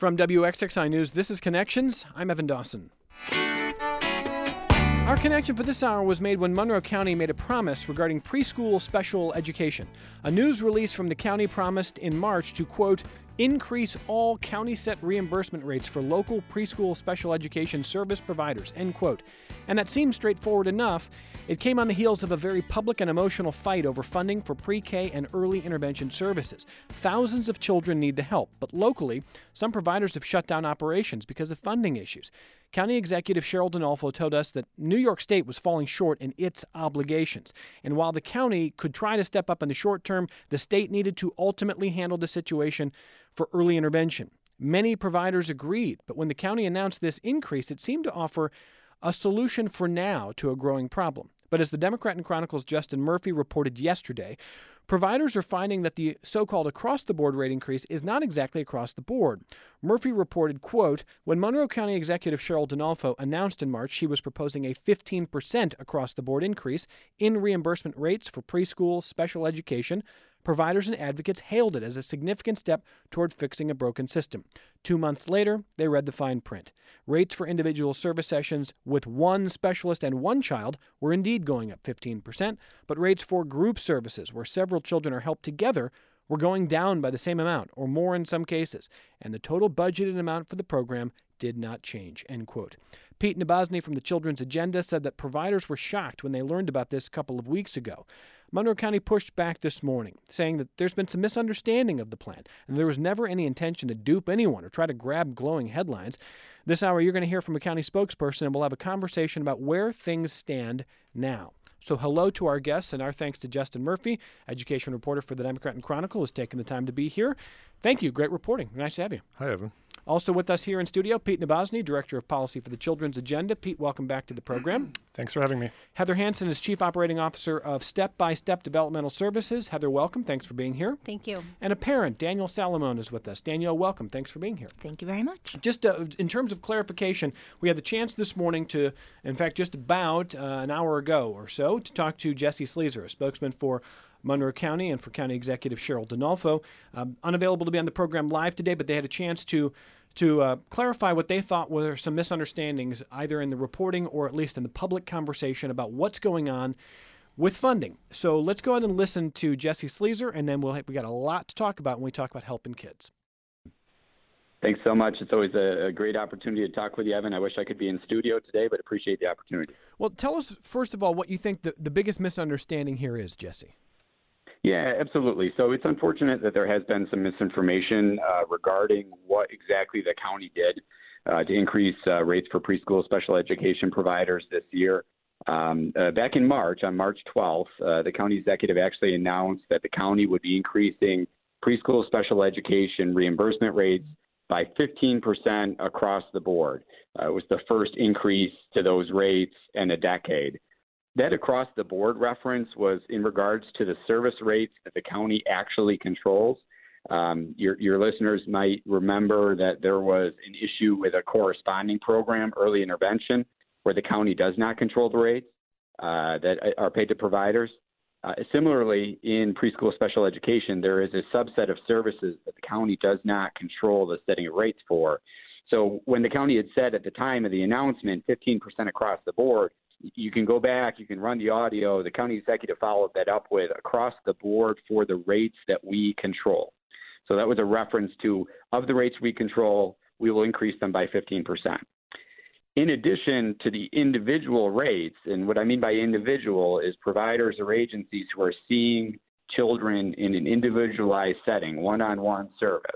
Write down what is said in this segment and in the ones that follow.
From WXXI News, this is Connections. I'm Evan Dawson. Our connection for this hour was made when Monroe County made a promise regarding preschool special education. A news release from the county promised in March to, quote, increase all county-set reimbursement rates for local preschool special education service providers, end quote. And that seems straightforward enough. It came on the heels of a very public and emotional fight over funding for pre-K and early intervention services. Thousands of children need the help, but locally, some providers have shut down operations because of funding issues. County Executive Cheryl Donalfo told us that New York State was falling short in its obligations. And while the county could try to step up in the short term, the state needed to ultimately handle the situation for early intervention. Many providers agreed, but when the county announced this increase, it seemed to offer a solution for now to a growing problem. But as the Democrat and Chronicle's Justin Murphy reported yesterday, providers are finding that the so-called across-the-board rate increase is not exactly across the board. Murphy reported, quote, when Monroe County Executive Cheryl Donalfo announced in March she was proposing a 15% across-the-board increase in reimbursement rates for preschool special education, providers and advocates hailed it as a significant step toward fixing a broken system. 2 months later, they read the fine print. Rates for individual service sessions with one specialist and one child were indeed going up 15%, but rates for group services where several children are helped together were going down by the same amount, or more in some cases, and the total budgeted amount for the program did not change, end quote. Pete Nabosny from the Children's Agenda said that providers were shocked when they learned about this a couple of weeks ago. Monroe County pushed back this morning, saying that there's been some misunderstanding of the plan, and there was never any intention to dupe anyone or try to grab glowing headlines. This hour, you're going to hear from a county spokesperson, and we'll have a conversation about where things stand now. So hello to our guests, and our thanks to Justin Murphy, education reporter for the Democrat and Chronicle, who's taken the time to be here. Thank you. Great reporting. Nice to have you. Hi, Evan. Also with us here in studio, Pete Nabosny, Director of Policy for the Children's Agenda. Pete, welcome back to the program. Thanks for having me. Heather Hansen is Chief Operating Officer of Step by Step Developmental Services. Heather, welcome. Thanks for being here. Thank you. And a parent, Danielle Salamone, is with us. Danielle, welcome. Thanks for being here. Thank you very much. Just in terms of clarification, we had the chance this morning to, in fact, just about an hour ago or so, to talk to Jesse Sleezer, a spokesman for Monroe County and for County Executive Cheryl Donalfo. Unavailable to be on the program live today, but they had a chance to clarify what they thought were some misunderstandings, either in the reporting or at least in the public conversation about what's going on with funding. So let's go ahead and listen to Jesse Sleezer, and then we got a lot to talk about when we talk about helping kids. Thanks so much. It's always a great opportunity to talk with you, Evan. I wish I could be in studio today, but appreciate the opportunity. Well, tell us, first of all, what you think the biggest misunderstanding here is, Jesse. Yeah, absolutely. So it's unfortunate that there has been some misinformation regarding what exactly the county did to increase rates for preschool special education providers this year. Back in March, on March 12th, the county executive actually announced that the county would be increasing preschool special education reimbursement rates by 15% across the board. It was the first increase to those rates in a decade. That across-the-board reference was in regards to the service rates that the county actually controls. Your listeners might remember that there was an issue with a corresponding program, early intervention, where the county does not control the rates that are paid to providers. Similarly, in preschool special education, there is a subset of services that the county does not control the setting of rates for. So when the county had said at the time of the announcement 15% across the board, you can go back, you can run the audio. The county executive followed that up with across the board for the rates that we control. So that was a reference to, of the rates we control, we will increase them by 15%. In addition to the individual rates, and what I mean by individual is providers or agencies who are seeing children in an individualized setting, one-on-one service.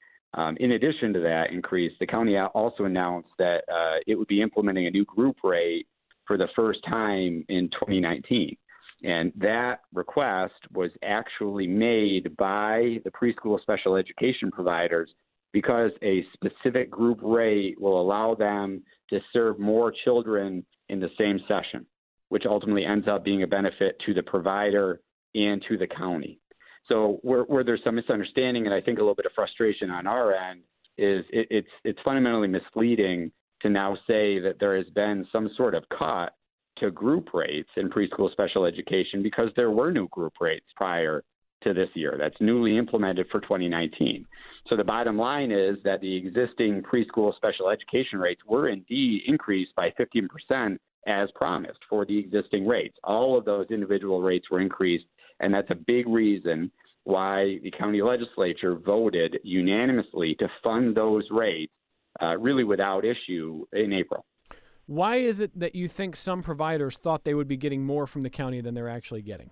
In addition to that increase, the county also announced that it would be implementing a new group rate for the first time in 2019. And that request was actually made by the preschool special education providers because a specific group rate will allow them to serve more children in the same session, which ultimately ends up being a benefit to the provider and to the county. So where there's some misunderstanding and I think a little bit of frustration on our end is it's fundamentally misleading to now say that there has been some sort of cut to group rates in preschool special education because there were new group rates prior to this year. That's newly implemented for 2019. So the bottom line is that the existing preschool special education rates were indeed increased by 15% as promised for the existing rates. All of those individual rates were increased, and that's a big reason why the county legislature voted unanimously to fund those rates really without issue in April. Why is it that you think some providers thought they would be getting more from the county than they're actually getting?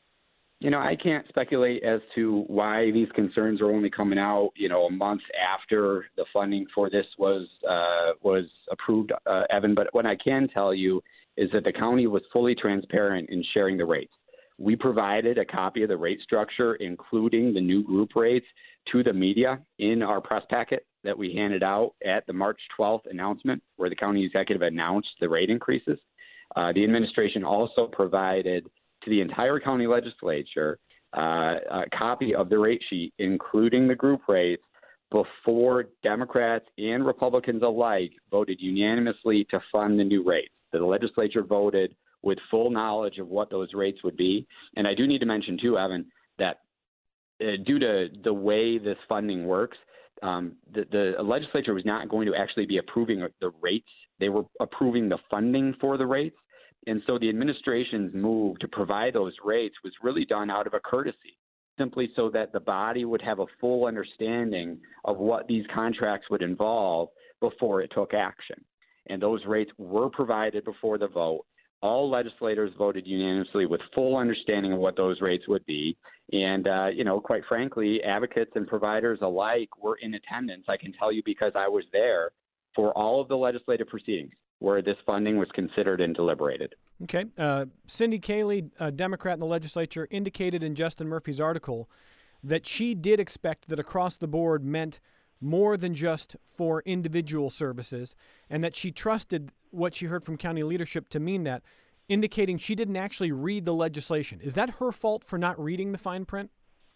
I can't speculate as to why these concerns are only coming out, a month after the funding for this was approved, Evan. But what I can tell you is that the county was fully transparent in sharing the rates. We provided a copy of the rate structure, including the new group rates, to the media in our press packet that we handed out at the March 12th announcement, where the county executive announced the rate increases. The administration also provided to the entire county legislature a copy of the rate sheet, including the group rates, before Democrats and Republicans alike voted unanimously to fund the new rates. The legislature voted with full knowledge of what those rates would be. And I do need to mention, too, Evan, that due to the way this funding works, the legislature was not going to actually be approving the rates. They were approving the funding for the rates. And so the administration's move to provide those rates was really done out of a courtesy, simply so that the body would have a full understanding of what these contracts would involve before it took action. And those rates were provided before the vote. All legislators voted unanimously with full understanding of what those rates would be. And, quite frankly, advocates and providers alike were in attendance, I can tell you, because I was there for all of the legislative proceedings where this funding was considered and deliberated. Okay. Cindy Cayley, a Democrat in the legislature, indicated in Justin Murphy's article that she did expect that across the board meant more than just for individual services, and that she trusted what she heard from county leadership to mean that, indicating she didn't actually read the legislation. Is that her fault for not reading the fine print?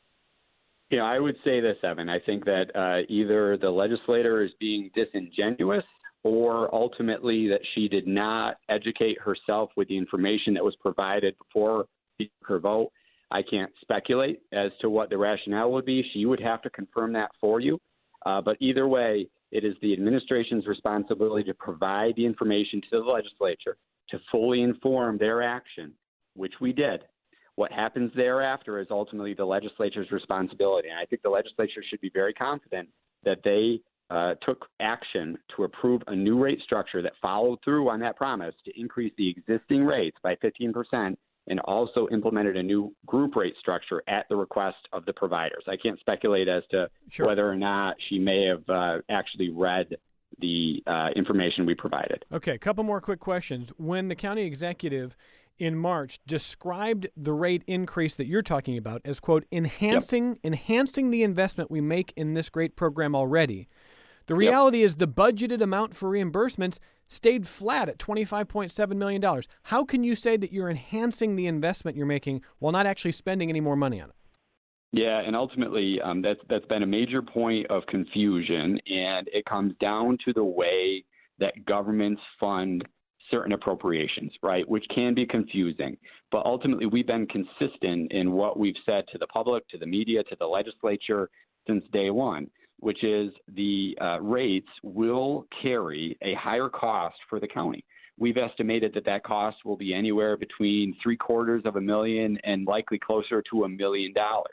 I would say this, Evan. I think that either the legislator is being disingenuous, or ultimately that she did not educate herself with the information that was provided before her vote. I can't speculate as to what the rationale would be. She would have to confirm that for you. But either way, it is the administration's responsibility to provide the information to the legislature to fully inform their action, which we did. What happens thereafter is ultimately the legislature's responsibility. And I think the legislature should be very confident that they took action to approve a new rate structure that followed through on that promise to increase the existing rates by 15% and also implemented a new group rate structure at the request of the providers. I can't speculate as to whether or not she may have actually read the information we provided. Okay, a couple more quick questions. When the county executive in March described the rate increase that you're talking about as, quote, enhancing the investment we make in this great program already, the reality is the budgeted amount for reimbursements stayed flat at $25.7 million. How can you say that you're enhancing the investment you're making while not actually spending any more money on it? Yeah, and ultimately that's been a major point of confusion, and it comes down to the way that governments fund certain appropriations, right, which can be confusing. But ultimately, we've been consistent in what we've said to the public, to the media, to the legislature since day one, which is the rates will carry a higher cost for the county. We've estimated that cost will be anywhere between $750,000 and likely closer to $1 million.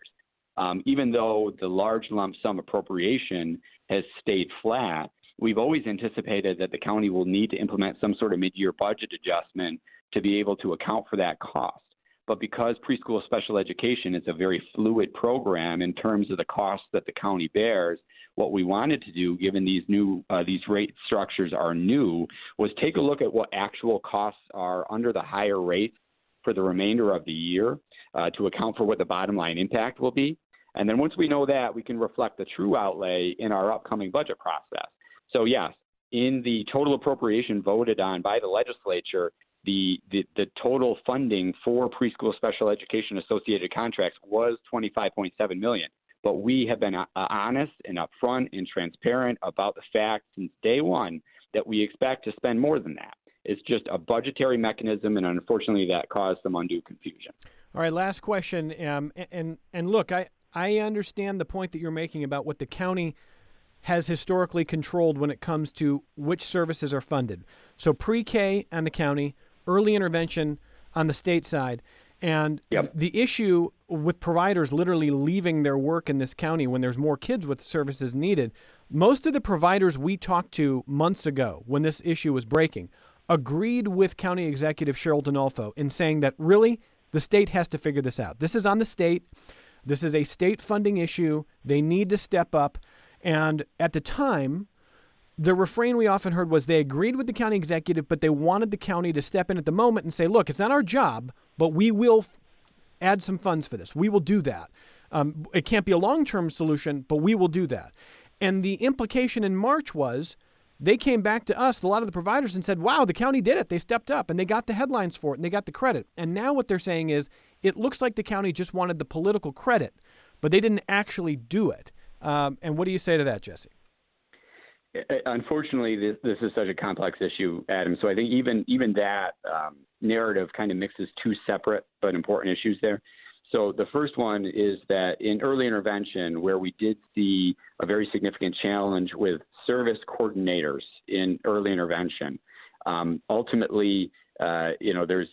Even though the large lump sum appropriation has stayed flat, we've always anticipated that the county will need to implement some sort of mid-year budget adjustment to be able to account for that cost. But because preschool special education is a very fluid program in terms of the costs that the county bears, what we wanted to do, given these rate structures are new, was take a look at what actual costs are under the higher rates for the remainder of the year to account for what the bottom line impact will be. And then once we know that, we can reflect the true outlay in our upcoming budget process. So yes, in the total appropriation voted on by the legislature, the total funding for preschool special education associated contracts was $25.7 million. But we have been honest and upfront and transparent about the fact since day one that we expect to spend more than that. It's just a budgetary mechanism, and unfortunately that caused some undue confusion. All right, last question. And look, I understand the point that you're making about what the county has historically controlled when it comes to which services are funded. So pre-K on the county, early intervention on the state side. And the issue with providers literally leaving their work in this county when there's more kids with services needed, most of the providers we talked to months ago when this issue was breaking agreed with County Executive Cheryl Donolfo in saying that really the state has to figure this out. This is on the state. This is a state funding issue. They need to step up. And at the time, the refrain we often heard was they agreed with the county executive, but they wanted the county to step in at the moment and say, look, it's not our job, but we will add some funds for this. We will do that. It can't be a long-term solution, but we will do that. And the implication in March was they came back to us, a lot of the providers, and said, wow, the county did it. They stepped up, and they got the headlines for it, and they got the credit. And now what they're saying is it looks like the county just wanted the political credit, but they didn't actually do it. And what do you say to that, Jesse? Unfortunately, this is such a complex issue, Adam. So I think even that narrative kind of mixes two separate but important issues there. So the first one is that in early intervention, where we did see a very significant challenge with service coordinators in early intervention, ultimately, there's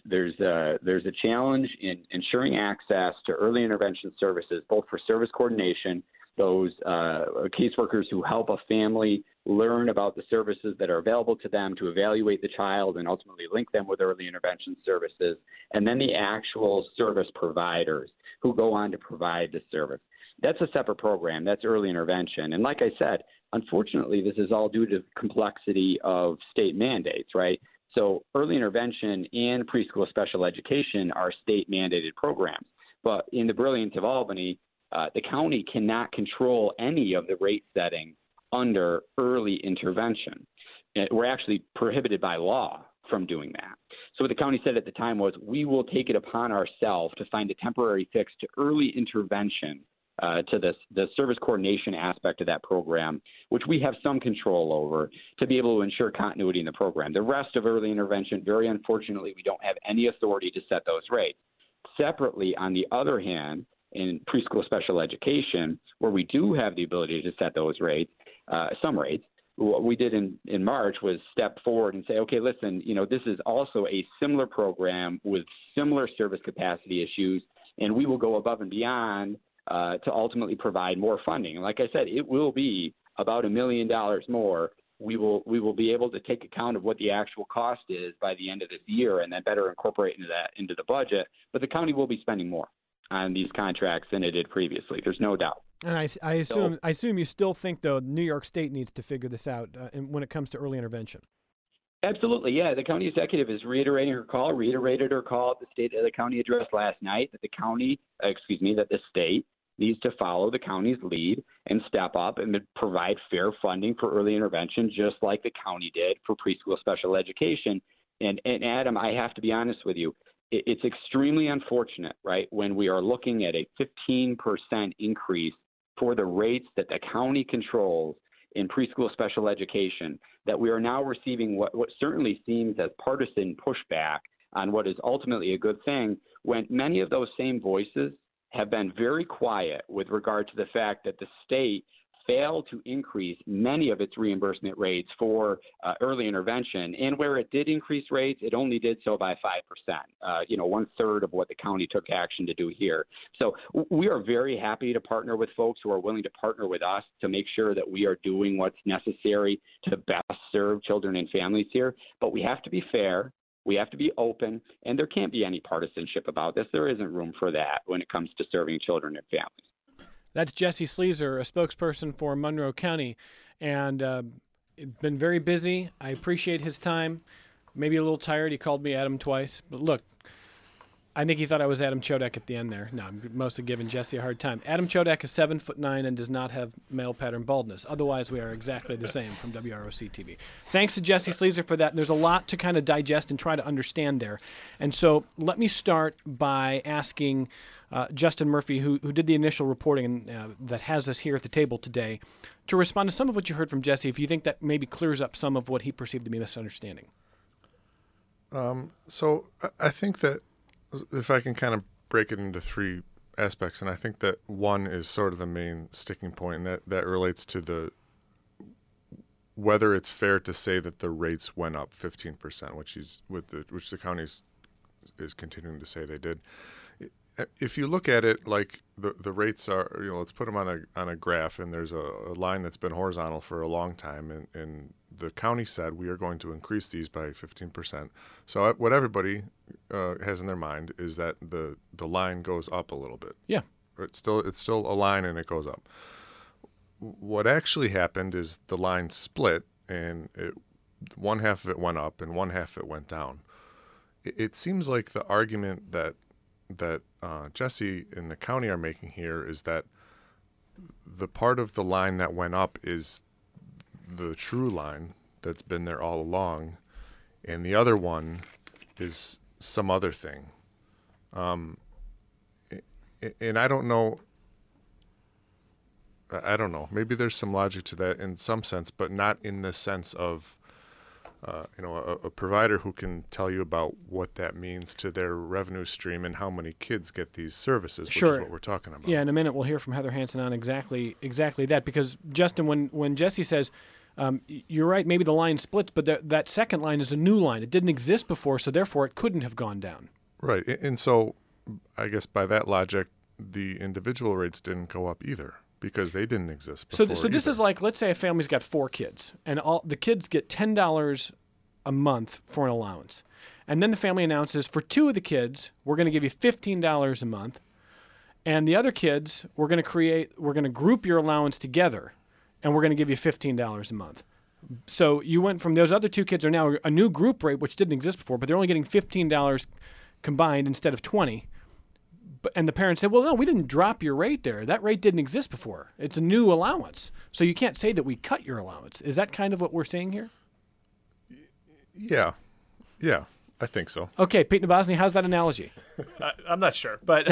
a challenge in ensuring access to early intervention services, both for service coordination, those caseworkers who help a family learn about the services that are available to them to evaluate the child and ultimately link them with early intervention services, and then the actual service providers who go on to provide the service. That's a separate program. That's early intervention. And like I said, unfortunately, this is all due to the complexity of state mandates, right? So early intervention and preschool special education are state-mandated programs. But in the brilliance of Albany, the county cannot control any of the rate setting under early intervention. We're actually prohibited by law from doing that. So what the county said at the time was, we will take it upon ourselves to find a temporary fix to early intervention, to the service coordination aspect of that program, which we have some control over, to be able to ensure continuity in the program. The rest of early intervention, very unfortunately, we don't have any authority to set those rates. Separately, on the other hand, in preschool special education, where we do have the ability to set those rates, some rates, what we did in March was step forward and say, okay, listen, this is also a similar program with similar service capacity issues, and we will go above and beyond to ultimately provide more funding. And like I said, it will be about $1 million more. We will be able to take account of what the actual cost is by the end of this year, and then better incorporate into the budget. But the county will be spending more on these contracts than it did previously. There's no doubt. And I assume you still think, though, New York State needs to figure this out when it comes to early intervention. Absolutely, yeah. The county executive is reiterated her call at the county address last night that the state needs to follow the county's lead and step up and provide fair funding for early intervention, just like the county did for preschool special education. And Adam, I have to be honest with you, it's extremely unfortunate, right, when we are looking at a 15% increase for the rates that the county controls in preschool special education, that we are now receiving what certainly seems as partisan pushback on what is ultimately a good thing, when many of those same voices have been very quiet with regard to the fact that the state failed to increase many of its reimbursement rates for early intervention. And where it did increase rates, it only did so by 5%, 1/3 of what the county took action to do here. So we are very happy to partner with folks who are willing to partner with us to make sure that we are doing what's necessary to best serve children and families here. But we have to be fair. We have to be open, and there can't be any partisanship about this. There isn't room for that when it comes to serving children and families. That's Jesse Sleeser, a spokesperson for Monroe County, and been very busy. I appreciate his time. Maybe a little tired. He called me Adam twice. But look, I think he thought I was Adam Chodak at the end there. No, I'm mostly giving Jesse a hard time. Adam Chodak is 7'9" and does not have male pattern baldness. Otherwise, we are exactly the same from WROC-TV. Thanks to Jesse Sleeser for that. There's a lot to kind of digest and try to understand there. And so let me start by asking Justin Murphy, who did the initial reporting and that has us here at the table today, to respond to some of what you heard from Jesse, if you think that maybe clears up some of what he perceived to be misunderstanding. So I think that if I can kind of break it into three aspects, and I think that one is sort of the main sticking point, and that relates to whether it's fair to say that the rates went up 15%, which the county is continuing to say they did. If you look at it like the rates are, let's put them on a graph, and there's a line that's been horizontal for a long time, and the county said we are going to increase these by 15%. So what everybody has in their mind is that the line goes up a little bit. Yeah, it's still a line and it goes up. What actually happened is the line split, and one half of it went up and one half of it went down. It seems like the argument that Jesse and the county are making here is that the part of the line that went up is the true line that's been there all along, and the other one is some other thing. And I don't know. Maybe there's some logic to that in some sense, but not in the sense of a provider who can tell you about what that means to their revenue stream and how many kids get these services, which is what we're talking about. Yeah, in a minute we'll hear from Heather Hansen on exactly that, because Justin, when Jesse says, you're right, maybe the line splits, but that second line is a new line. It didn't exist before, so therefore it couldn't have gone down. Right, and so I guess by that logic, the individual rates didn't go up either, because they didn't exist before. So this is like, let's say a family's got 4 kids, and all the kids get $10 a month for an allowance. And then the family announces, for 2 of the kids, we're going to give you $15 a month. And the other kids, we're going to group your allowance together, and we're going to give you $15 a month. So you went from those other 2 kids are now a new group rate, which didn't exist before, but they're only getting $15 combined instead of $20. And the parents said, well, no, we didn't drop your rate there. That rate didn't exist before. It's a new allowance. So you can't say that we cut your allowance. Is that kind of what we're saying here? Yeah, I think so. Okay, Pete Nabosny, how's that analogy? I'm not sure, but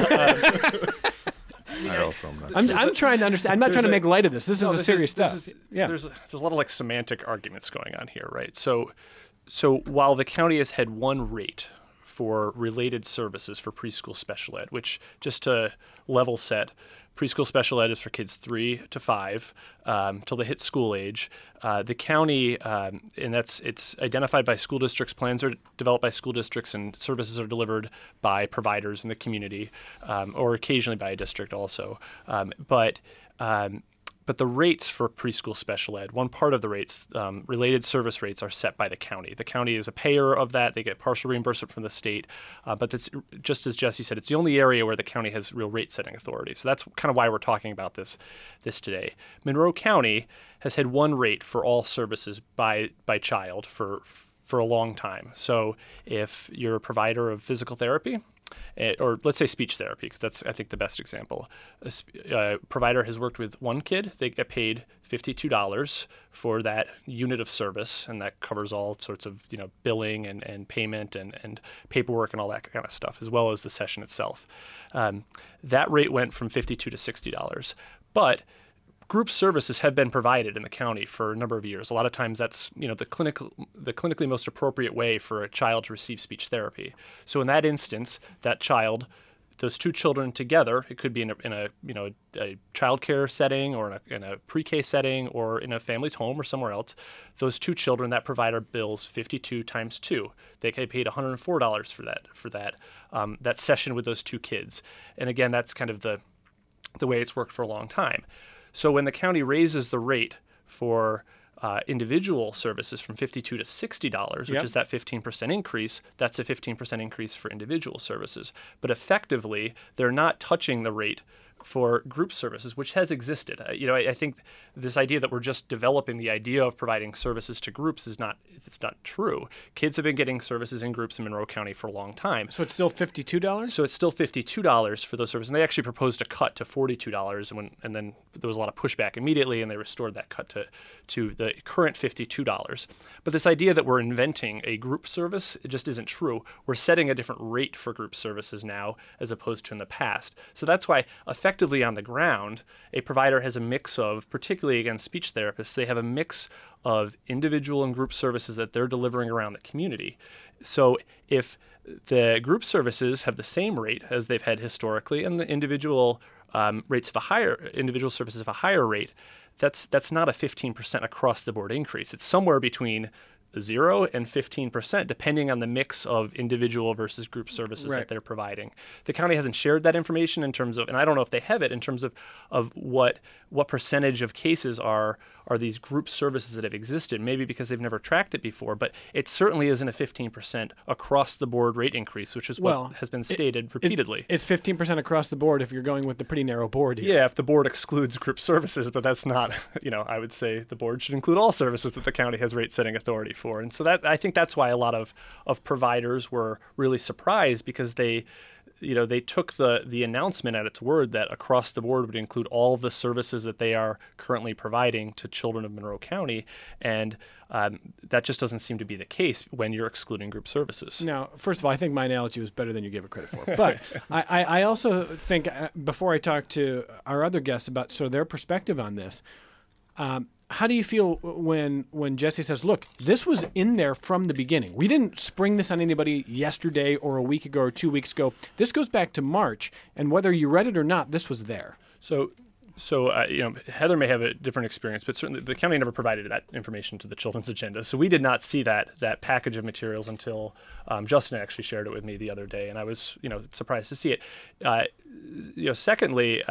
I also am not. I'm trying to understand. I'm not trying to make light of this. This is serious stuff. There's a lot of like semantic arguments going on here, right? So while the county has had one rate for related services for preschool special ed, which, just to level set, preschool special ed is for kids 3 to 5 till they hit school age. The county, and it's identified by school districts. Plans are developed by school districts, and services are delivered by providers in the community, or occasionally by a district also. But the rates for preschool special ed, one part of the rates, related service rates, are set by the county. The county is a payer of that. They get partial reimbursement from the state. But that's, just as Jesse said, it's the only area where the county has real rate-setting authority. So that's kind of why we're talking about this today. Monroe County has had one rate for all services by child for a long time. So if you're a provider of physical therapy, or let's say speech therapy, because that's, I think, the best example. A provider has worked with one kid. They get paid $52 for that unit of service, and that covers all sorts of billing and payment and paperwork and all that kind of stuff, as well as the session itself. That rate went from $52 to $60. But group services have been provided in the county for a number of years. A lot of times that's the clinically most appropriate way for a child to receive speech therapy. So in that instance, that child, those 2 children together, it could be in a child care setting, or in a pre-K setting, or in a family's home or somewhere else. Those 2 children, that provider bills 52 times 2. They get paid $104 for that session with those 2 kids. And again, that's kind of the way it's worked for a long time. So when the county raises the rate for individual services from $52 to $60, which is that 15% increase, that's a 15% increase for individual services. But effectively, they're not touching the rate for group services, which has existed. I think this idea that we're just developing the idea of providing services to groups it's not true. Kids have been getting services in groups in Monroe County for a long time. So it's still $52? So it's still $52 for those services. And they actually proposed a cut to $42, and then there was a lot of pushback immediately, and they restored that cut to the current $52. But this idea that we're inventing a group service, it just isn't true. We're setting a different rate for group services now as opposed to in the past. So that's why effectively on the ground, a provider has a mix of, particularly against speech therapists, they have a mix of individual and group services that they're delivering around the community. So if The group services have the same rate as they've had historically, and the individual individual services have a higher rate. That's not a 15% across the board increase. It's somewhere between 0 and 15%, depending on the mix of individual versus group services that they're providing. The county hasn't shared that information in terms of, and I don't know if they have it in terms of what percentage of cases are these group services that have existed, maybe because they've never tracked it before, but it certainly isn't a 15% across the board rate increase, which is what has been stated repeatedly. It's 15% across the board if you're going with the pretty narrow board here. Yeah, if the board excludes group services, but that's not, I would say the board should include all services that the county has rate setting authority for. And so I think that's why a lot of providers were really surprised, because they took the announcement at its word that across the board would include all of the services that they are currently providing to children of Monroe County, and that just doesn't seem to be the case when you're excluding group services. Now, first of all, I think my analogy was better than you gave it credit for. But I also think, before I talk to our other guests about sort of their perspective on this, how do you feel when Jesse says, look, this was in there from the beginning? We didn't spring this on anybody yesterday or a week ago or 2 weeks ago. This goes back to March, and whether you read it or not, this was there. So Heather may have a different experience, but certainly the county never provided that information to the Children's Agenda. So we did not see that package of materials until Justin actually shared it with me the other day, and I was surprised to see it. Secondly,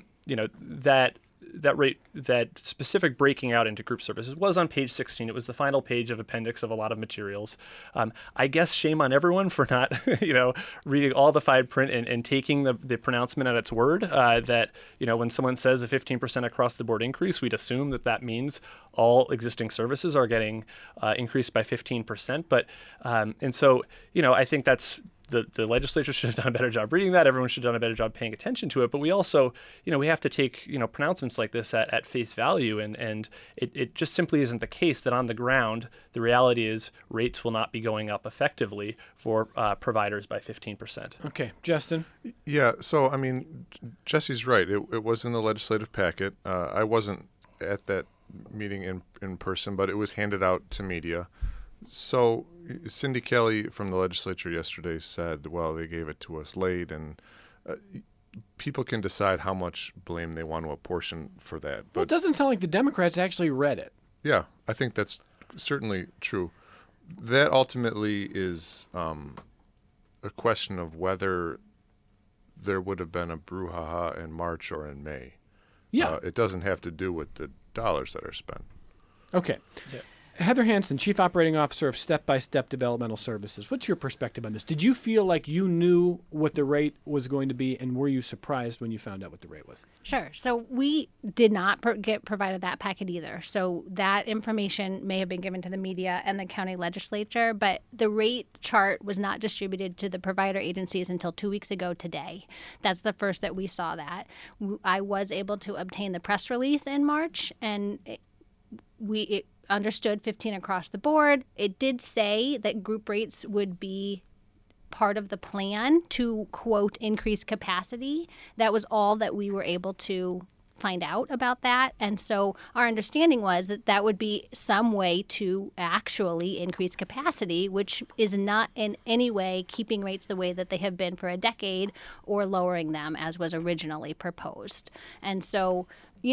that specific breaking out into group services was on page 16. It was the final page of appendix of a lot of materials. I guess shame on everyone for not, reading all the fine print and taking the pronouncement at its word. That when someone says a 15% across the board increase, we'd assume that means all existing services are getting increased by 15%. But and so I think that's. The legislature should have done a better job reading that. Everyone should have done a better job paying attention to it. But we also, we have to take, pronouncements like this at face value. And it just simply isn't the case that on the ground, the reality is rates will not be going up effectively for providers by 15%. Okay. Justin? Yeah. So, Jesse's right. It was in the legislative packet. I wasn't at that meeting in person, but it was handed out to media. So Cindy Kelly from the legislature yesterday said, well, they gave it to us late, and people can decide how much blame they want to apportion for that. But it doesn't sound like the Democrats actually read it. Yeah, I think that's certainly true. That ultimately is a question of whether there would have been a brouhaha in March or in May. Yeah. It doesn't have to do with the dollars that are spent. Okay. Yeah. Heather Hansen, Chief Operating Officer of Step by Step Developmental Services. What's your perspective on this? Did you feel like you knew what the rate was going to be, and were you surprised when you found out what the rate was? Sure. So we did not get provided that packet either. So that information may have been given to the media and the county legislature, but the rate chart was not distributed to the provider agencies until 2 weeks ago today. That's the first that we saw that. I was able to obtain the press release in March, and it understood 15 across the board. It did say that group rates would be part of the plan to, quote, increase capacity. That was all that we were able to find out about that. And so our understanding was that would be some way to actually increase capacity, which is not in any way keeping rates the way that they have been for a decade or lowering them as was originally proposed. And so,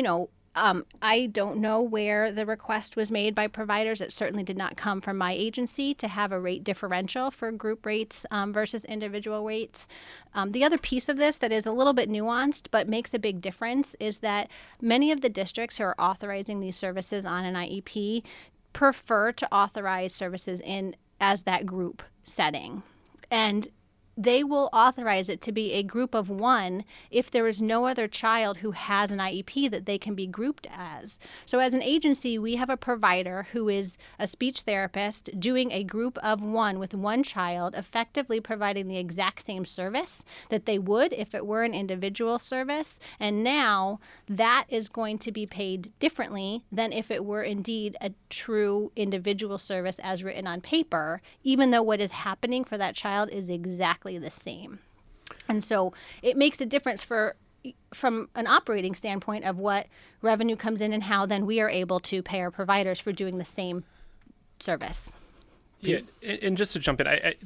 I don't know where the request was made by providers. It certainly did not come from my agency to have a rate differential for group rates versus individual rates. The other piece of this that is a little bit nuanced but makes a big difference is that many of the districts who are authorizing these services on an IEP prefer to authorize services as that group setting. And they will authorize it to be a group of one if there is no other child who has an IEP that they can be grouped as. So as an agency, we have a provider who is a speech therapist doing a group of one with one child, effectively providing the exact same service that they would if it were an individual service. And now that is going to be paid differently than if it were indeed a true individual service as written on paper, even though what is happening for that child is exactly the same. And so it makes a difference from an operating standpoint of what revenue comes in and how then we are able to pay our providers for doing the same service. Yeah, and just to jump in, the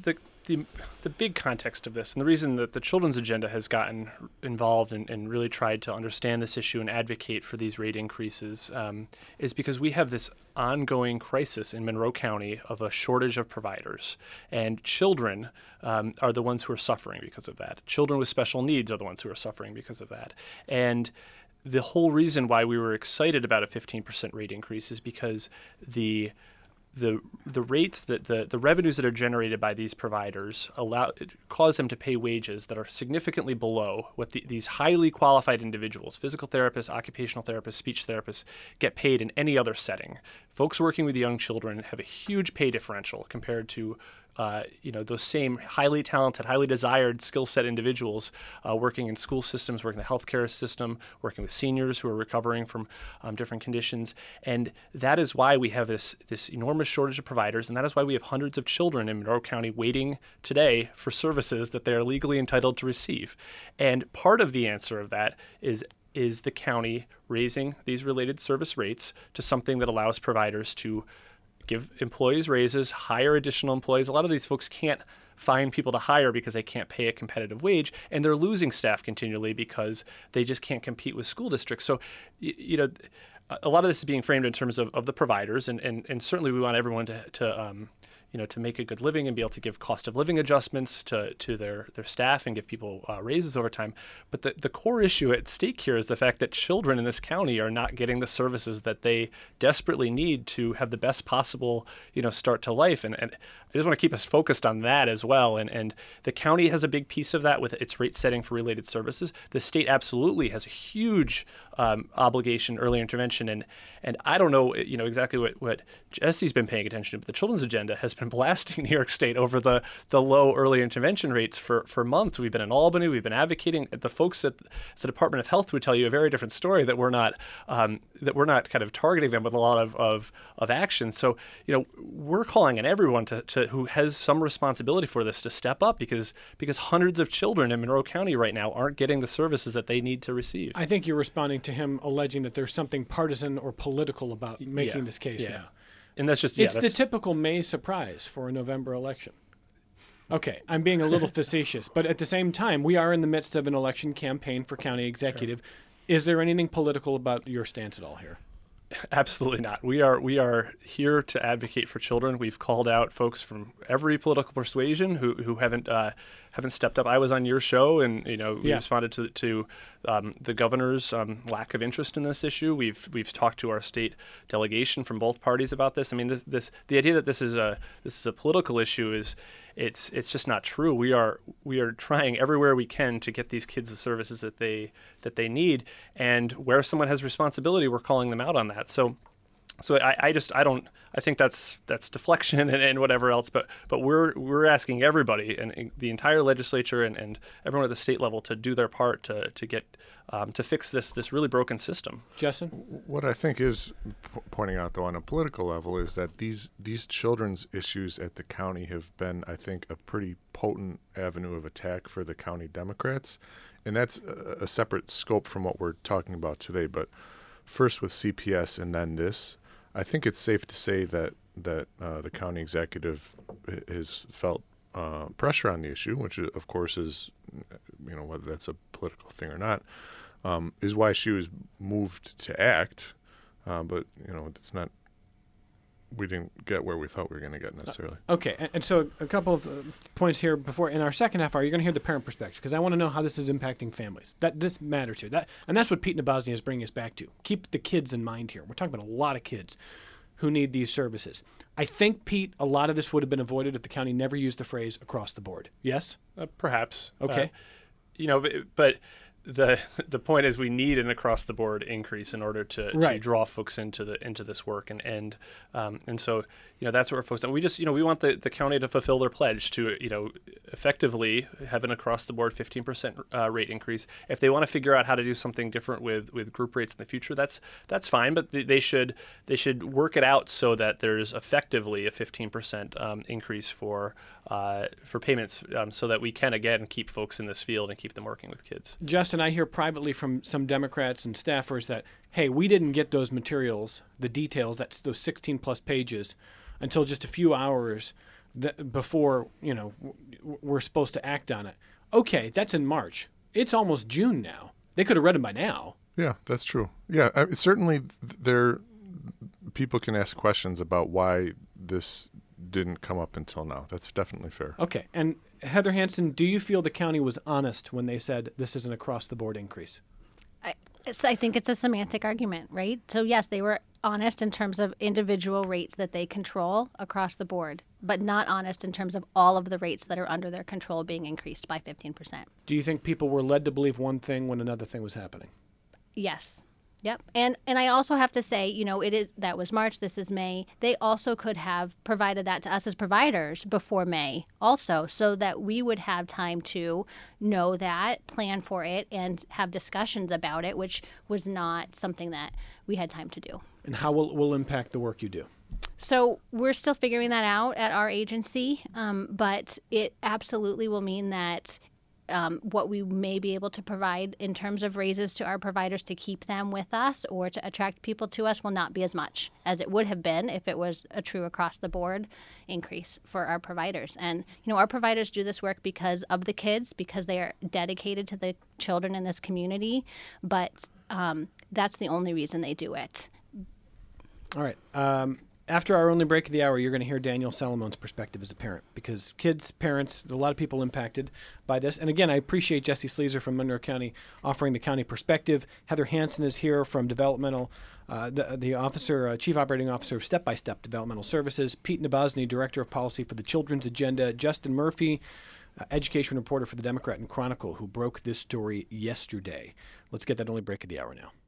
the big context of this, and the reason that the Children's Agenda has gotten involved and really tried to understand this issue and advocate for these rate increases is because we have this ongoing crisis in Monroe County of a shortage of providers, and children are the ones who are suffering because of that. Children with special needs are the ones who are suffering because of that. And the whole reason why we were excited about a 15% rate increase is because the rates that the revenues that are generated by these providers cause them to pay wages that are significantly below what these highly qualified individuals, physical therapists, occupational therapists, speech therapists, get paid in any other setting. Folks working with young children have a huge pay differential compared to those same highly talented, highly desired skill set individuals working in school systems, working in the healthcare system, working with seniors who are recovering from different conditions. And that is why we have this enormous shortage of providers, and that is why we have hundreds of children in Monroe County waiting today for services that they are legally entitled to receive. And part of the answer of that is the county raising these related service rates to something that allows providers to give employees raises, hire additional employees. A lot of these folks can't find people to hire because they can't pay a competitive wage, and they're losing staff continually because they just can't compete with school districts. So, a lot of this is being framed in terms of the providers, and certainly we want everyone to make a good living and be able to give cost of living adjustments to their staff and give people raises over time. But the core issue at stake here is the fact that children in this county are not getting the services that they desperately need to have the best possible, start to life. And I just want to keep us focused on that as well. And the county has a big piece of that with its rate setting for related services. The state absolutely has a huge obligation, early intervention. And I don't know, exactly what Jesse's been paying attention to, but the Children's Agenda has been blasting New York State over the low early intervention rates for months. We've been in Albany. We've been advocating. The folks at the Department of Health would tell you a very different story, that we're not kind of targeting them with a lot of action. So, we're calling on everyone to who has some responsibility for this to step up because hundreds of children in Monroe County right now aren't getting the services that they need to receive. I think you're responding to him alleging that there's something partisan or political about making this case now. And that's just it's the typical May surprise for a November election. Okay, I'm being a little facetious, but at the same time, we are in the midst of an election campaign for county executive. Sure. Is there anything political about your stance at all here? Absolutely not. We are here to advocate for children. We've called out folks from every political persuasion who haven't stepped up. I was on your show, and we responded to the governor's lack of interest in this issue. We've talked to our state delegation from both parties about this. I mean, the idea that this is a political issue is it's just not true. We are trying everywhere we can to get these kids the services that they need, and where someone has responsibility, we're calling them out on that. So I think that's deflection and whatever else, but we're asking everybody and the entire legislature and everyone at the state level to do their part to get to fix this really broken system. Justin? What I think is pointing out, though, on a political level is that these children's issues at the county have been, I think, a pretty potent avenue of attack for the county Democrats, and that's a separate scope from what we're talking about today. But first with CPS and then this, I think it's safe to say that the county executive has felt pressure on the issue, which of course is, whether that's a political thing or not, is why she was moved to act. But it's not. We didn't get where we thought we were going to get necessarily. Okay, and so a couple of points here before. In our second half hour, you're going to hear the parent perspective, because I want to know how this is impacting families. That this matters here. And that's what Pete Nabozny is bringing us back to. Keep the kids in mind here. We're talking about a lot of kids who need these services. I think, Pete, a lot of this would have been avoided if the county never used the phrase across the board. Yes? Perhaps. Okay. But the point is we need an across the board increase in order to draw folks into this work, and so that's what we're focused on. We just we want the county to fulfill their pledge to effectively have an across the board 15% rate increase. If they want to figure out how to do something different with group rates in the future, that's fine, but they should work it out so that there's effectively a 15% increase for payments, so that we can again keep folks in this field and keep them working with kids. Justin, I hear privately from some Democrats and staffers that, hey, we didn't get those materials, the details, those 16 plus pages, until just a few hours before, we're supposed to act on it. Okay, that's in March. It's almost June now. They could have read them by now. Yeah, that's true. Yeah, certainly people can ask questions about why this didn't come up until now. That's definitely fair. Okay, and Heather Hansen, do you feel the county was honest when they said this is an across-the-board increase? I think it's a semantic argument, right? So yes, they were honest in terms of individual rates that they control across the board, but not honest in terms of all of the rates that are under their control being increased by 15%. Do you think people were led to believe one thing when another thing was happening? Yes. Yep. And I also have to say, that was March, this is May. They also could have provided that to us as providers before May also, so that we would have time to know that, plan for it, and have discussions about it, which was not something that we had time to do. And how will impact the work you do? So we're still figuring that out at our agency, but it absolutely will mean that what we may be able to provide in terms of raises to our providers to keep them with us or to attract people to us will not be as much as it would have been if it was a true across-the-board increase for our providers. And, our providers do this work because of the kids, because they are dedicated to the children in this community, but that's the only reason they do it. All right. After our only break of the hour, you're going to hear Daniel Salomon's perspective as a parent, because kids, parents, there are a lot of people impacted by this. And again, I appreciate Jesse Sleezer from Monroe County offering the county perspective. Heather Hansen is here from developmental, the officer, Chief Operating Officer of Step by Step Developmental Services. Pete Nabozny, Director of Policy for the Children's Agenda. Justin Murphy, education reporter for the Democrat and Chronicle, who broke this story yesterday. Let's get that only break of the hour now.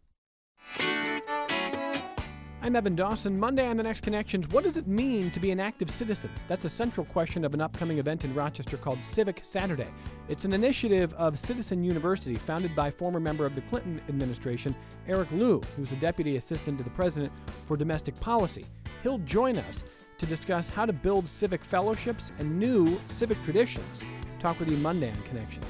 I'm Evan Dawson. Monday on The Next Connections, what does it mean to be an active citizen? That's a central question of an upcoming event in Rochester called Civic Saturday. It's an initiative of Citizen University founded by former member of the Clinton administration, Eric Liu, who's a deputy assistant to the president for domestic policy. He'll join us to discuss how to build civic fellowships and new civic traditions. Talk with you Monday on Connections.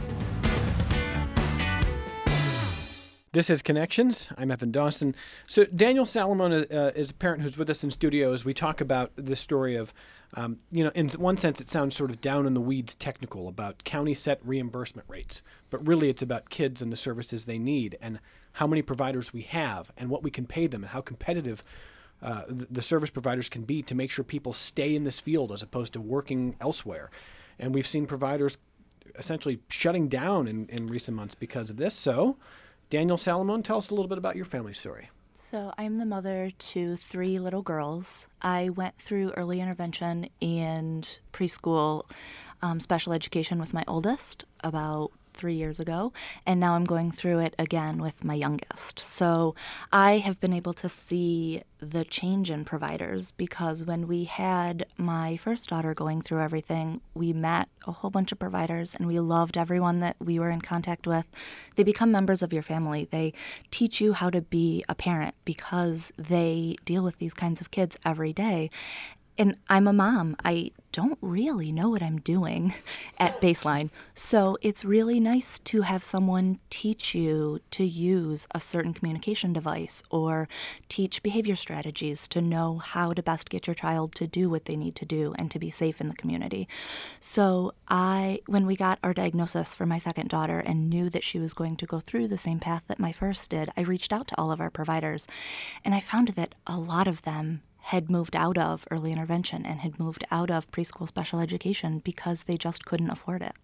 This is Connections. I'm Evan Dawson. So Daniel Salomon is a parent who's with us in studio as we talk about this story of, in one sense it sounds sort of down in the weeds technical about county set reimbursement rates, but really it's about kids and the services they need and how many providers we have and what we can pay them and how competitive the service providers can be to make sure people stay in this field as opposed to working elsewhere. And we've seen providers essentially shutting down in recent months because of this. So Daniel Salomon, tell us a little bit about your family story. So I'm the mother to 3 little girls. I went through early intervention and preschool special education with my oldest about 3 years ago, and now I'm going through it again with my youngest. So I have been able to see the change in providers because when we had my first daughter going through everything, we met a whole bunch of providers and we loved everyone that we were in contact with. They become members of your family. They teach you how to be a parent because they deal with these kinds of kids every day. And I'm a mom. I don't really know what I'm doing at baseline. So it's really nice to have someone teach you to use a certain communication device or teach behavior strategies to know how to best get your child to do what they need to do and to be safe in the community. So when we got our diagnosis for my second daughter and knew that she was going to go through the same path that my first did, I reached out to all of our providers, and I found that a lot of them had moved out of early intervention and had moved out of preschool special education because they just couldn't afford it.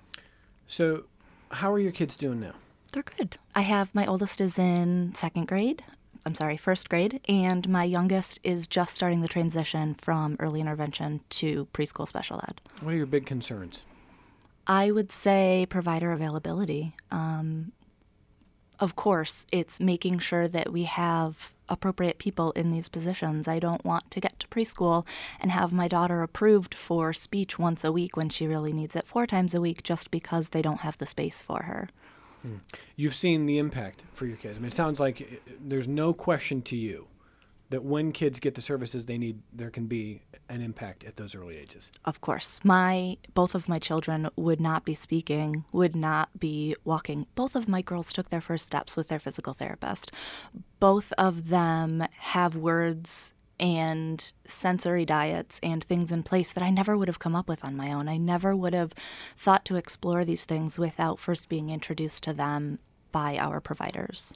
So how are your kids doing now? They're good. My oldest is in first grade, and my youngest is just starting the transition from early intervention to preschool special ed. What are your big concerns? I would say provider availability. Of course, it's making sure that we have appropriate people in these positions. I don't want to get to preschool and have my daughter approved for speech once a week when she really needs it 4 times a week just because they don't have the space for her. You've seen the impact for your kids. I mean, it sounds like there's no question to you that when kids get the services they need, there can be an impact at those early ages. Of course. Both of my children would not be speaking, would not be walking. Both of my girls took their first steps with their physical therapist. Both of them have words and sensory diets and things in place that I never would have come up with on my own. I never would have thought to explore these things without first being introduced to them by our providers.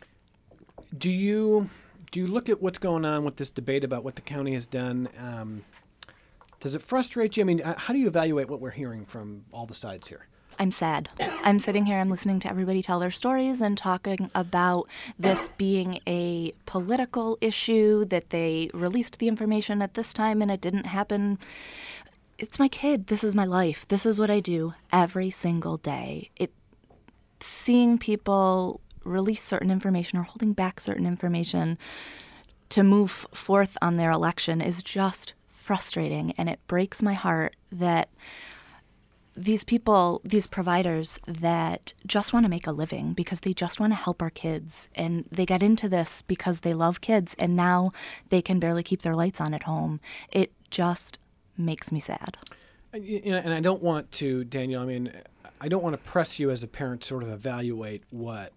Do you look at what's going on with this debate about what the county has done? Does it frustrate you? I mean, how do you evaluate what we're hearing from all the sides here? I'm sad. I'm sitting here, I'm listening to everybody tell their stories and talking about this being a political issue, that they released the information at this time and it didn't happen. It's my kid. This is my life. This is what I do every single day. Seeing people release certain information or holding back certain information to move forth on their election is just frustrating, and it breaks my heart that these people, these providers that just want to make a living because they just want to help our kids, and they get into this because they love kids, and now they can barely keep their lights on at home. It just makes me sad. And I don't want to, Danielle, I mean, I don't want to press you as a parent to sort of evaluate what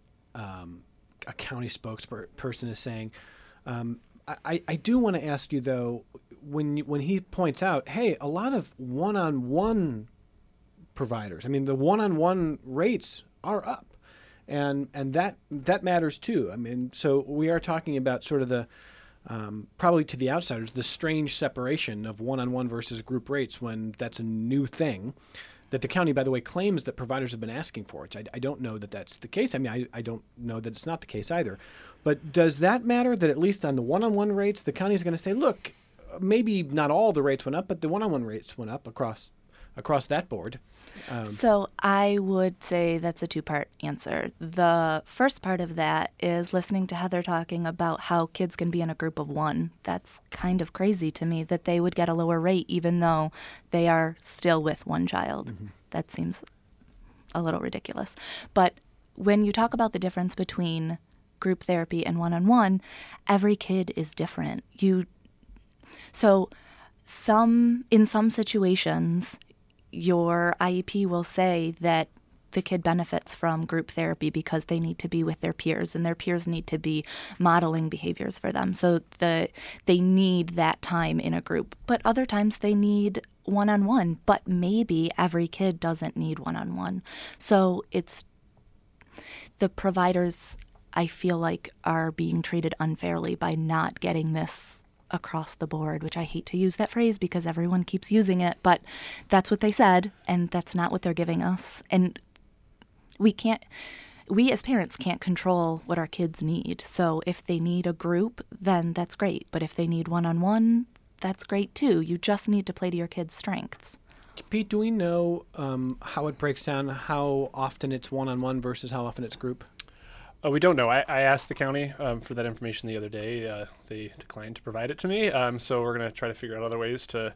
a county spokesperson is saying. I do want to ask you, though, when he points out, hey, a lot of one-on-one providers, I mean, the one-on-one rates are up, and that matters too. I mean, so we are talking about sort of the probably to the outsiders, the strange separation of one-on-one versus group rates when that's a new thing that the county, by the way, claims that providers have been asking for, which I don't know that that's the case. I mean, I don't know that it's not the case either. But does that matter that at least on the one-on-one rates, the county is going to say, look, maybe not all the rates went up, but the one-on-one rates went up across that board? So I would say that's a two-part answer. The first part of that is listening to Heather talking about how kids can be in a group of one. That's kind of crazy to me that they would get a lower rate even though they are still with one child. Mm-hmm. That seems a little ridiculous. But when you talk about the difference between group therapy and one-on-one, every kid is different. So in some situations, your IEP will say that the kid benefits from group therapy because they need to be with their peers, and their peers need to be modeling behaviors for them. So they need that time in a group. But other times they need one-on-one, but maybe every kid doesn't need one-on-one. So it's the providers, I feel like, are being treated unfairly by not getting this across the board, which I hate to use that phrase because everyone keeps using it, but that's what they said, and that's not what they're giving us. And we as parents can't control what our kids need. So if they need a group, then that's great. But if they need one-on-one, that's great too. You just need to play to your kids' strengths. Pete, do we know how it breaks down, how often it's one-on-one versus how often it's group? We don't know. I asked the county for that information the other day. They declined to provide it to me. So we're going to try to figure out other ways to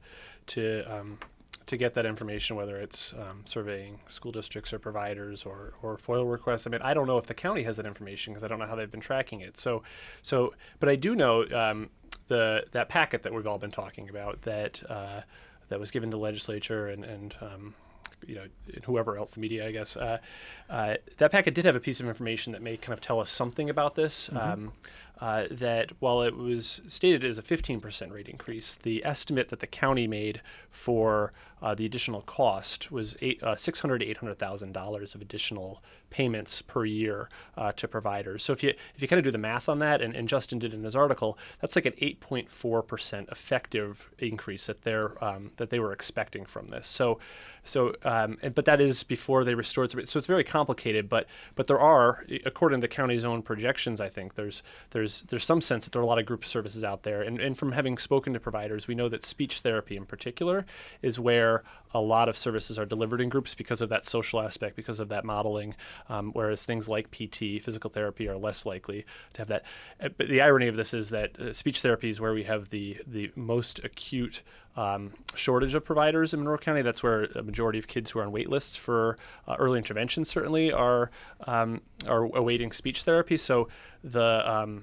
get that information, whether it's surveying school districts or providers or FOIL requests. I mean, I don't know if the county has that information because I don't know how they've been tracking it. But I do know that packet that we've all been talking about that was given to the legislature and whoever else, the media, I guess. That packet did have a piece of information that may kind of tell us something about this. Mm-hmm. That while it was stated as a 15% rate increase, the estimate that the county made for the additional cost was $600,000 to $800,000 of additional payments per year to providers. So if you kind of do the math on that, and Justin did in his article, that's like an 8.4% effective increase that they were expecting from this. But that is before they restored. So it's very complicated. But there are, according to the county's own projections, I think there's some sense that there are a lot of group services out there. And from having spoken to providers, we know that speech therapy in particular is where a lot of services are delivered in groups because of that social aspect, because of that modeling, whereas things like PT, physical therapy, are less likely to have that. But the irony of this is that speech therapy is where we have the most acute shortage of providers in Monroe County. That's where a majority of kids who are on wait lists for early intervention certainly are awaiting speech therapy. So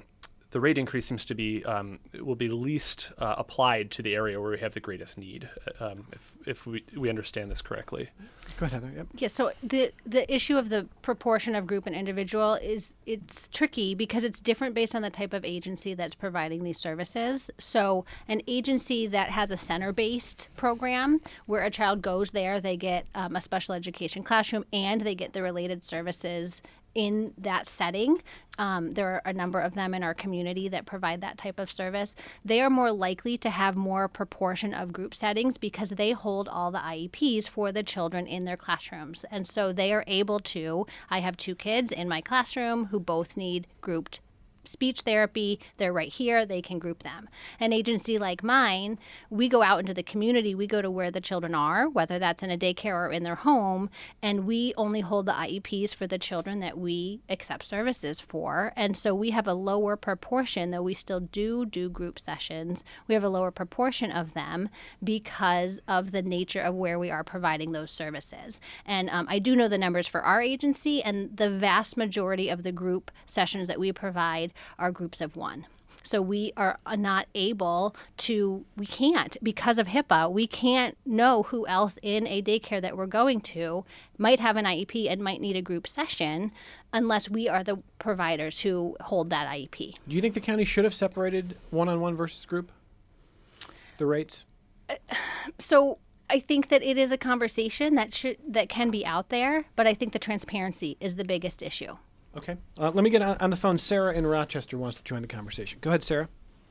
the rate increase seems to be will be least applied to the area where we have the greatest need, if we understand this correctly. Go ahead, Heather. Yep. Yeah, so the issue of the proportion of group and individual it's tricky because it's different based on the type of agency that's providing these services. So an agency that has a center-based program where a child goes there, they get a special education classroom and they get the related services in that setting. There are a number of them in our community that provide that type of service. They are more likely to have more proportion of group settings because they hold all the IEPs for the children in their classrooms. And so they are able to, I have 2 kids in my classroom who both need grouped speech therapy. They're right here. They can group them. An agency like mine, we go out into the community. We go to where the children are, whether that's in a daycare or in their home, and we only hold the IEPs for the children that we accept services for. And so we have a lower proportion, though we still do group sessions. We have a lower proportion of them because of the nature of where we are providing those services. And I do know the numbers for our agency, and the vast majority of the group sessions that we provide are groups of 1. So we are not able to, we can't, because of HIPAA, we can't know who else in a daycare that we're going to might have an IEP and might need a group session unless we are the providers who hold that IEP. Do you think the county should have separated one-on-one versus group, the rates? So I think that it is a conversation that can be out there, but I think the transparency is the biggest issue. Okay. Let me get on the phone. Sarah in Rochester wants to join the conversation. Go ahead, Sarah.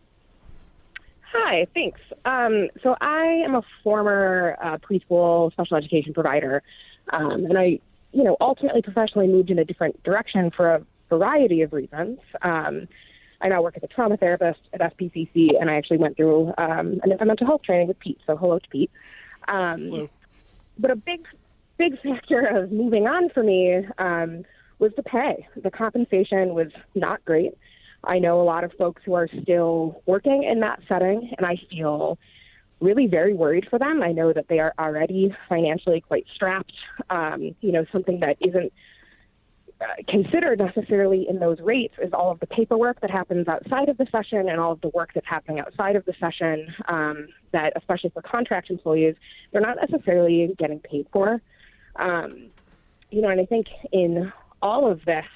Hi, thanks. So I am a former preschool special education provider, and I, ultimately professionally moved in a different direction for a variety of reasons. I now work as a trauma therapist at SPCC, and I actually went through an mental health training with Pete, so hello to Pete. Hello. But a big factor of moving on for me was the pay. The compensation was not great. I know a lot of folks who are still working in that setting, and I feel really very worried for them. I know that they are already financially quite strapped, something that isn't considered necessarily in those rates is all of the paperwork that happens outside of the session and all of the work that's happening outside of the session that, especially for contract employees, they're not necessarily getting paid for. And I think in all of this,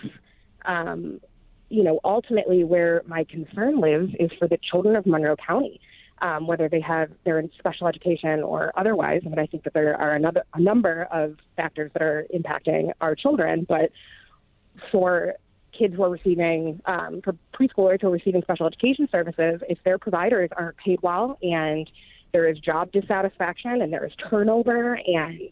ultimately where my concern lives is for the children of Monroe County, whether they're in special education or otherwise. I mean, I think that there are a number of factors that are impacting our children, but for kids who are receiving, for preschoolers who are receiving special education services, if their providers aren't paid well and there is job dissatisfaction and there is turnover and,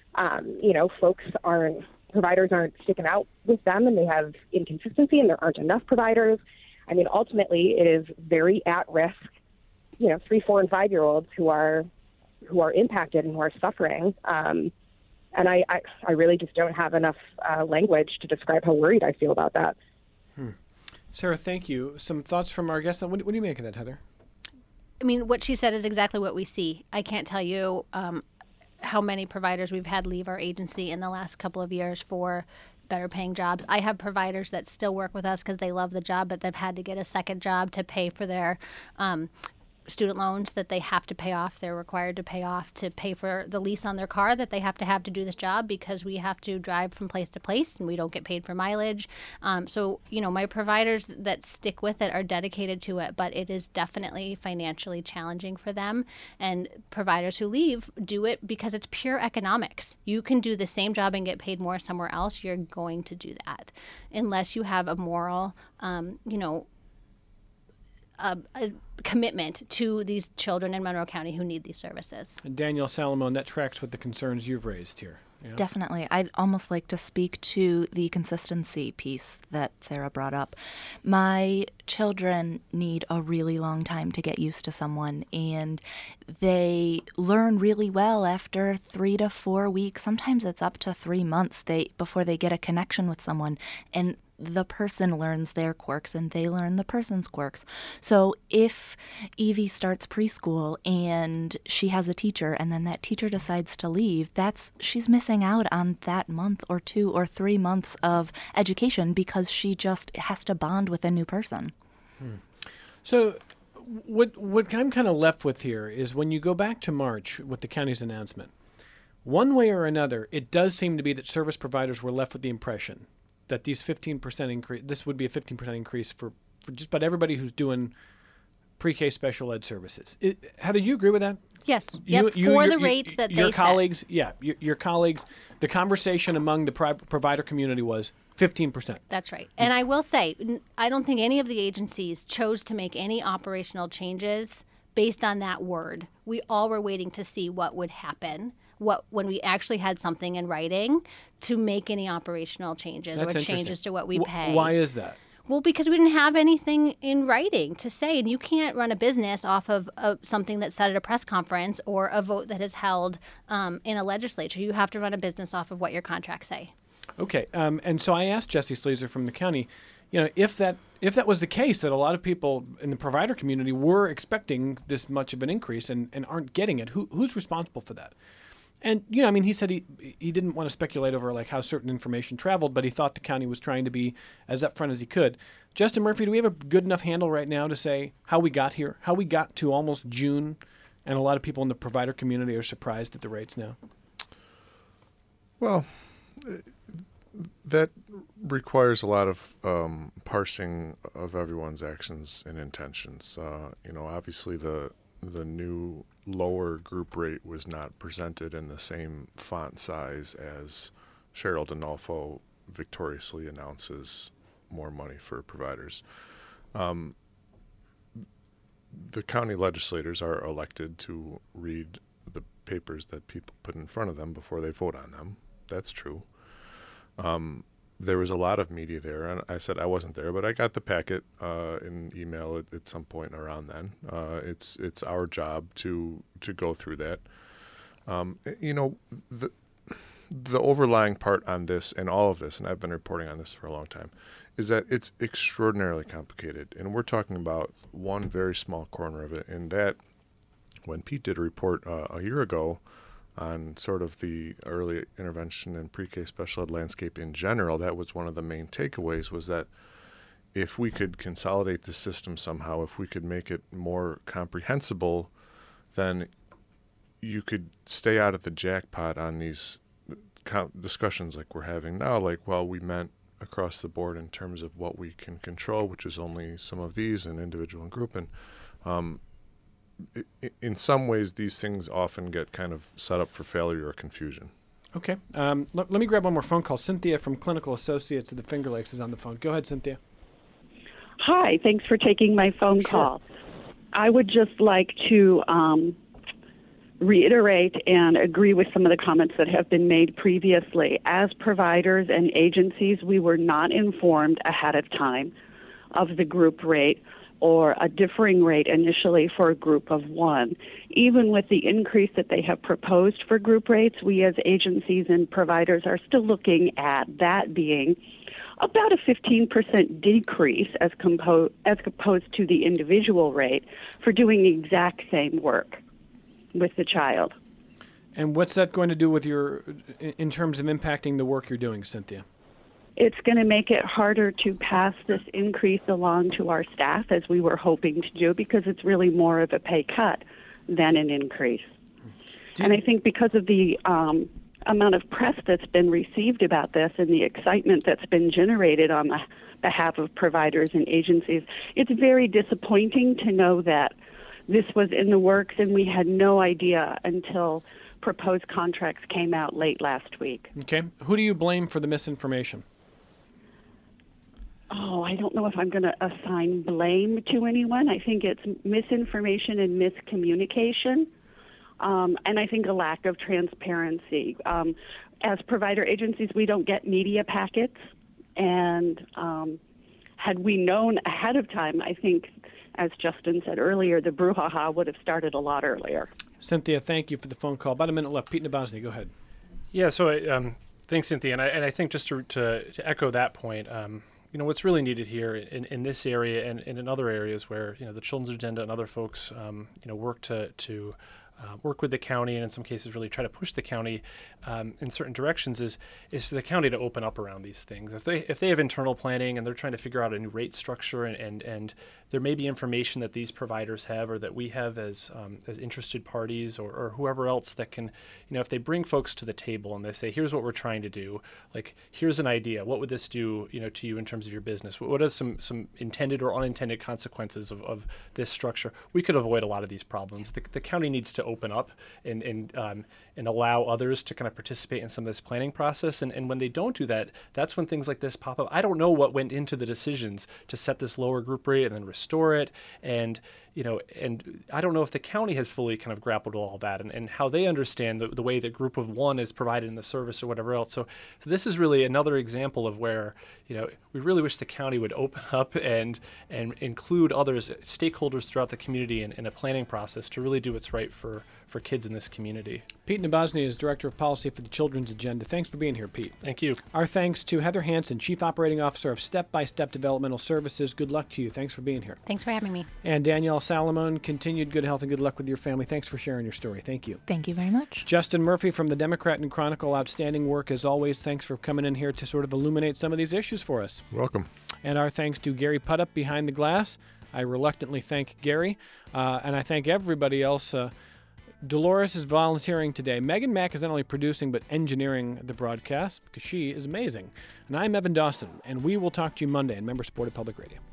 providers aren't sticking out with them and they have inconsistency and there aren't enough providers. I mean, ultimately it is very at risk, 3, 4, and 5-year-olds who are impacted and who are suffering. And I really just don't have enough language to describe how worried I feel about that. Sarah, thank you. Some thoughts from our guest. What do you make of that, Heather? I mean, what she said is exactly what we see. I can't tell you how many providers we've had leave our agency in the last couple of years for better paying jobs. I have providers that still work with us because they love the job, but they've had to get a second job to pay for their student loans that they have to pay off. They're required to pay for the lease on their car that they have to do this job because we have to drive from place to place and we don't get paid for mileage. So my providers that stick with it are dedicated to it, but it is definitely financially challenging for them. And providers who leave do it because it's pure economics. You can do the same job and get paid more somewhere else. You're going to do that unless you have a moral, a commitment to these children in Monroe County who need these services. And Danielle Salamone, that tracks with the concerns you've raised here. Yeah? Definitely. I'd almost like to speak to the consistency piece that Sarah brought up. My children need a really long time to get used to someone, and they learn really well after 3 to 4 weeks. Sometimes it's up to 3 months before they get a connection with someone, and the person learns their quirks and they learn the person's quirks. So if Evie starts preschool and she has a teacher and then that teacher decides to leave, she's missing out on that month or 2 or 3 months of education because she just has to bond with a new person. So what I'm kind of left with here is when you go back to March with the county's announcement, one way or another, it does seem to be that service providers were left with the impression that these 15% increase, this would be a 15% increase for just about everybody who's doing pre-K special ed services. Heather, you agree with that? Yes. For the rates that your they colleagues, set. Yeah, your colleagues, the conversation among the provider community was 15%. That's right. And I will say, I don't think any of the agencies chose to make any operational changes based on that word. We all were waiting to see what would happen when we actually had something in writing to make any operational changes or changes to what we pay. Why is that? Well, because we didn't have anything in writing to say, and you can't run a business off of something that's said at a press conference or a vote that is held in a legislature. You have to run a business off of what your contracts say. Okay, and so I asked Jesse Sleezer from the county, if that was the case, that a lot of people in the provider community were expecting this much of an increase and aren't getting it, who's responsible for that? And, he said he didn't want to speculate over like how certain information traveled, but he thought the county was trying to be as upfront as he could. Justin Murphy, do we have a good enough handle right now to say how we got here, how we got to almost June, and a lot of people in the provider community are surprised at the rates now? Well, that requires a lot of parsing of everyone's actions and intentions. Obviously the new lower group rate was not presented in the same font size as Cheryl D'Onofrio victoriously announces more money for providers. The county legislators are elected to read the papers that people put in front of them before they vote on them. That's true. There was a lot of media there, and I said I wasn't there, but I got the packet in email at some point around then. It's our job to go through that. The overlying part on this and all of this, and I've been reporting on this for a long time, is that it's extraordinarily complicated, and we're talking about one very small corner of it. And that, when Pete did a report a year ago on sort of the early intervention and pre-K special ed landscape in general, that was one of the main takeaways, was that if we could consolidate the system somehow, if we could make it more comprehensible, then you could stay out of the jackpot on these discussions like we're having now, we meant across the board in terms of what we can control, which is only some of these and individual and group. And in some ways, these things often get kind of set up for failure or confusion. Okay. Let me grab one more phone call. Cynthia from Clinical Associates of the Finger Lakes is on the phone. Go ahead, Cynthia. Hi. Thanks for taking my phone call. I would just like to reiterate and agree with some of the comments that have been made previously. As providers and agencies, we were not informed ahead of time of the group rate or a differing rate initially for a group of one. Even with the increase that they have proposed for group rates, we as agencies and providers are still looking at that being about a 15% decrease as opposed to the individual rate for doing the exact same work with the child. And what's that going to do with in terms of impacting the work you're doing, Cynthia? It's going to make it harder to pass this increase along to our staff, as we were hoping to do, because it's really more of a pay cut than an increase. And I think because of the amount of press that's been received about this and the excitement that's been generated on the behalf of providers and agencies, it's very disappointing to know that this was in the works and we had no idea until proposed contracts came out late last week. Okay. Who do you blame for the misinformation? Oh, I don't know if I'm going to assign blame to anyone. I think it's misinformation and miscommunication, and I think a lack of transparency. As provider agencies, we don't get media packets, and had we known ahead of time, I think, as Justin said earlier, the brouhaha would have started a lot earlier. Cynthia, thank you for the phone call. About a minute left. Pete Nabosny, go ahead. Yeah, so thanks, Cynthia. And I think just to echo that point, what's really needed here in this area and in other areas where, the Children's Agenda and other folks, work to work with the county, and in some cases really try to push the county in certain directions, is for the county to open up around these things. If they have internal planning and they're trying to figure out a new rate structure, and there may be information that these providers have or that we have as interested parties or whoever else that can, if they bring folks to the table and they say, here's what we're trying to do, like here's an idea, what would this do, to you in terms of your business? What are some intended or unintended consequences of this structure? We could avoid a lot of these problems. The county needs to open up and allow others to kind of participate in some of this planning process. And when they don't do that, that's when things like this pop up. I don't know what went into the decisions to set this lower group rate and then restore it. And I don't know if the county has fully kind of grappled with all that and how they understand the way that Group of One is provided in the service or whatever else. So this is really another example of where, we really wish the county would open up and include others, stakeholders throughout the community in a planning process to really do what's right for kids in this community. Pete Nabozny is Director of Policy for the Children's Agenda. Thanks for being here, Pete. Thank you. Our thanks to Heather Hansen, Chief Operating Officer of Step by Step Developmental Services. Good luck to you. Thanks for being here. Thanks for having me. And Danielle Salomon, continued good health and good luck with your family. Thanks for sharing your story. Thank you. Thank you very much. Justin Murphy from the Democrat and Chronicle, outstanding work as always. Thanks for coming in here to sort of illuminate some of these issues for us. Welcome. And our thanks to Gary Puddup behind the glass. I reluctantly thank Gary, and I thank everybody else. Dolores is volunteering today. Megan Mack is not only producing but engineering the broadcast because she is amazing. And I'm Evan Dawson, and we will talk to you Monday on Member Supported Public Radio.